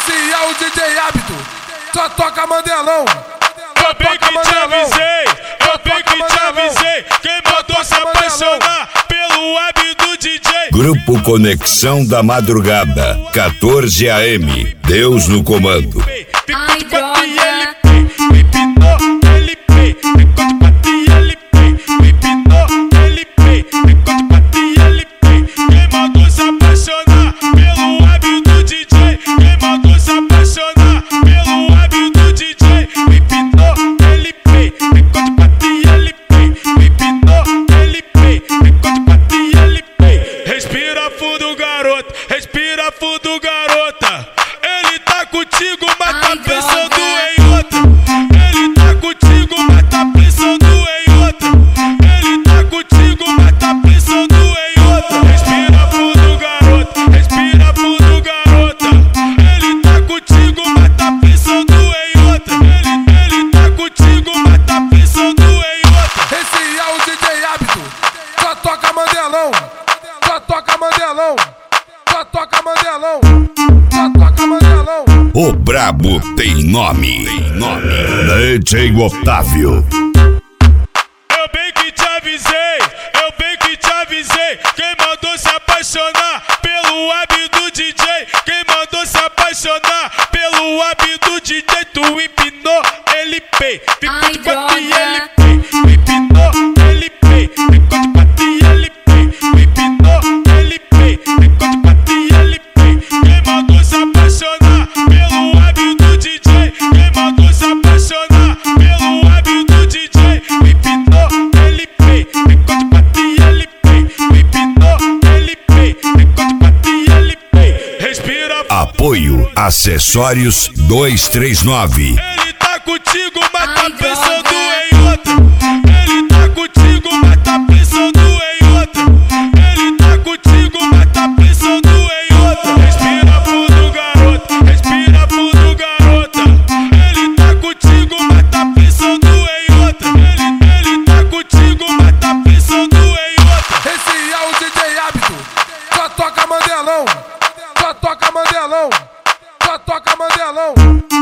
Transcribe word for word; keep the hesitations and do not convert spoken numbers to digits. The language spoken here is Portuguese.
Esse é o D J Hábito, só toca Mandelão. Eu bem que te avisei, eu bem que te avisei. Quem mandou se apaixonar pelo hábito do D J? Grupo Conexão da Madrugada, quatorze A M. Deus no comando. Ficou de quatro e ele pei, empinou, ele pei. Ficou de quatro e ele pei, empinou, ele pei. Ficou de quatro e ele pei. Quem mandou se apaixonar pelo hábito do D J? Quem mandou se apaixonar pelo hábito do D J? Empinou, ele pei. Ficou de quatro e ele pei. Empinou, ele pei. Ficou de quatro e ele pei. Respira fundo, garoto. Respira fundo, garota. Ele tá contigo, mas tá pensando em outra. Ele tá contigo, mas tá pensando em outra. Ele tá contigo, mas tá pensando em outra. Respira fundo, garoto. Respira fundo, garota. Ele tá contigo, mas tá pensando em outra. Ele, ele tá contigo, mas tá pensando em outra. Esse é o D J Hábito, só toca Mandelão. Só toca Mandelão. Só toca Mandelão. Só toca Mandelão. O brabo tem nome. Tem nome. D J Otávio. Eu bem que te avisei, eu bem que te avisei. Quem mandou se apaixonar pelo hábito do D J? Quem mandou se apaixonar pelo hábito do D J? Tu empinou, ele pei. Ficou de quatro e ele pei. Empinou, ele pei. Ficou de quatro e ele pei. Empinou, ele pei. Ficou de quatro e ele pei. Quem mandou se apaixonar pelo hábito do D J? Quem mandou se apaixonar pelo hábito do D J? Empinou, ele pei. Ficou de quatro e ele pei. Empinou, ele pei. Ficou de quatro e ele pei. Respira. Apoio Acessórios duzentos e trinta e nove. Ele tá contigo, mas tá pensando em outra. Ele tá contigo, mas tá pensando em outra. Ele tá contigo, mas tá pensando em outra. Respira fundo, garoto. Respira fundo, garota. Ele tá contigo, mas tá pensando em outra. Ele, ele tá contigo, mas tá pensando em outra. Esse é o D J Hábito, só toca Mandelão. Só toca Mandelão. Só toca Mandelão.